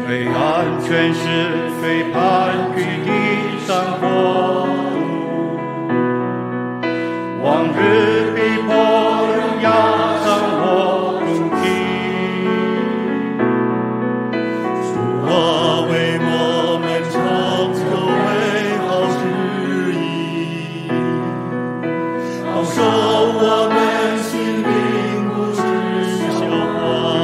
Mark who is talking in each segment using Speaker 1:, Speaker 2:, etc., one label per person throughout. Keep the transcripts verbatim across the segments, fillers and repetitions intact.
Speaker 1: 黑暗全是非盘踞地上国度，往日逼迫仍压上我身体，主啊，为我们成就美好旨意，好受我们心灵不知消化。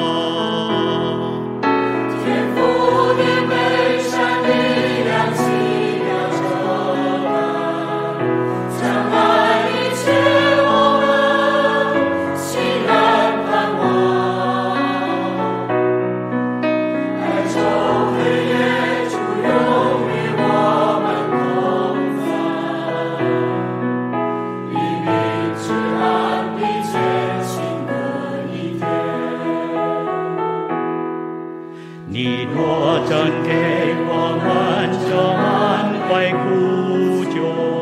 Speaker 1: 你若真给我们这满怀苦救，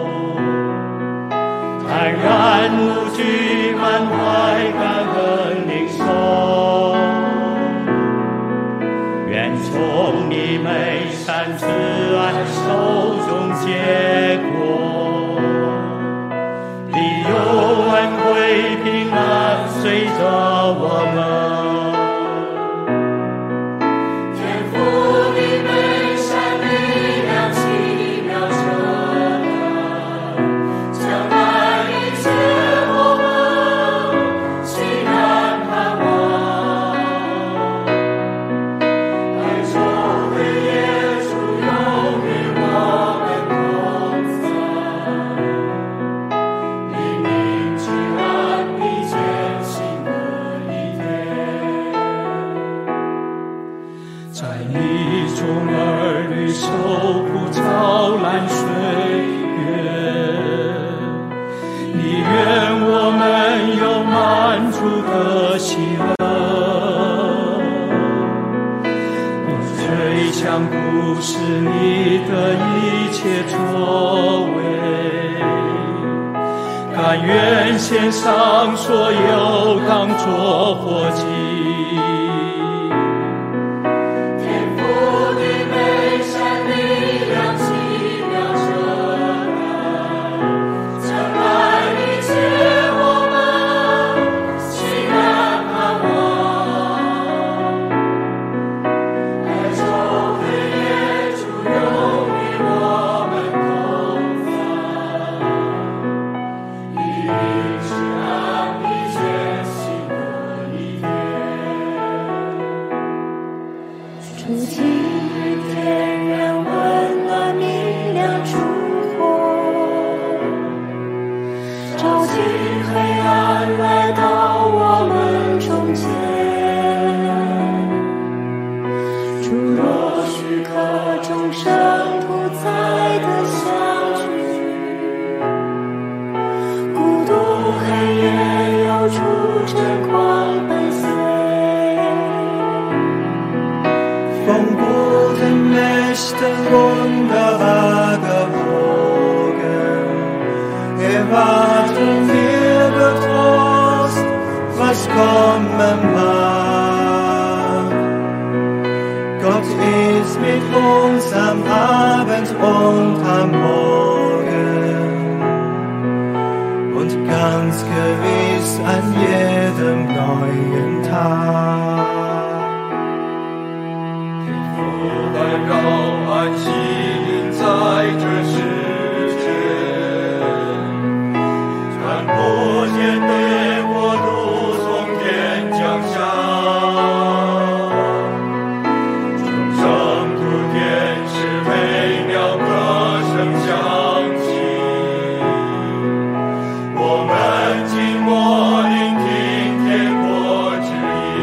Speaker 1: 坦然无惧，满怀感恩领受，愿从你美善慈爱手中结果，必有恩惠平安随着我们。在你中儿女受苦遭难岁月，你愿我们有满足的喜乐，我最想不是你的一切作为，甘愿献上所有当作活祭。
Speaker 2: 主今日点燃温暖明亮烛火，照进黑暗来到我们中间。主若许可众生不再的相聚，孤独黑夜有主真光伴随。
Speaker 3: Vermöchten wunderbare Bogen, erwarten wir getrost, was kommen mag. Gott ist mit uns am Abend und am Morgen und ganz gewiss an jedem neuen Tag.
Speaker 1: 让安息临在这世间，看破天的国度从天降下，众生诸天使美妙歌声响起，我们静默聆听天国之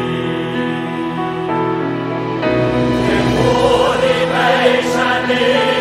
Speaker 1: 音。美善的